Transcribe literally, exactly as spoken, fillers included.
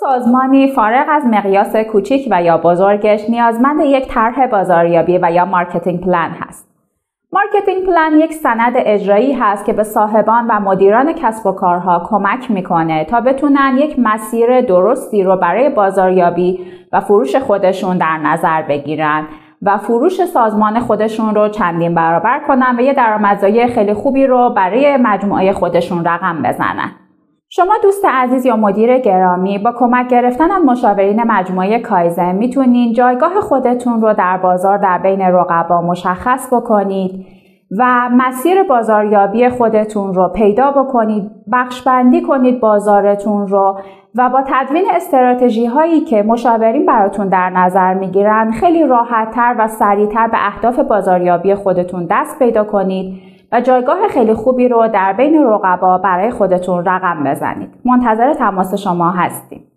سازمانی فارغ از مقیاس کوچیک و یا بزرگش نیازمند یک طرح بازاریابی و یا مارکتینگ پلان هست. مارکتینگ پلان یک سند اجرایی هست که به صاحبان و مدیران کسب و کارها کمک میکنه تا بتونن یک مسیر درستی رو برای بازاریابی و فروش خودشون در نظر بگیرن و فروش سازمان خودشون رو چندین برابر کنن و یه درآمدزایی خیلی خوبی رو برای مجموعه خودشون رقم بزنن. شما دوست عزیز یا مدیر گرامی با کمک گرفتن از مشاورین مجموعه کایزن میتونین جایگاه خودتون رو در بازار در بین رقبا مشخص بکنید و مسیر بازاریابی خودتون رو پیدا بکنید، بخشبندی کنید بازارتون رو و با تدوین استراتژی هایی که مشاورین براتون در نظر میگیرن خیلی راحت‌تر و سریع‌تر به اهداف بازاریابی خودتون دست پیدا کنید و جایگاه خیلی خوبی رو در بین رقبا برای خودتون رقم بزنید. منتظر تماس شما هستیم.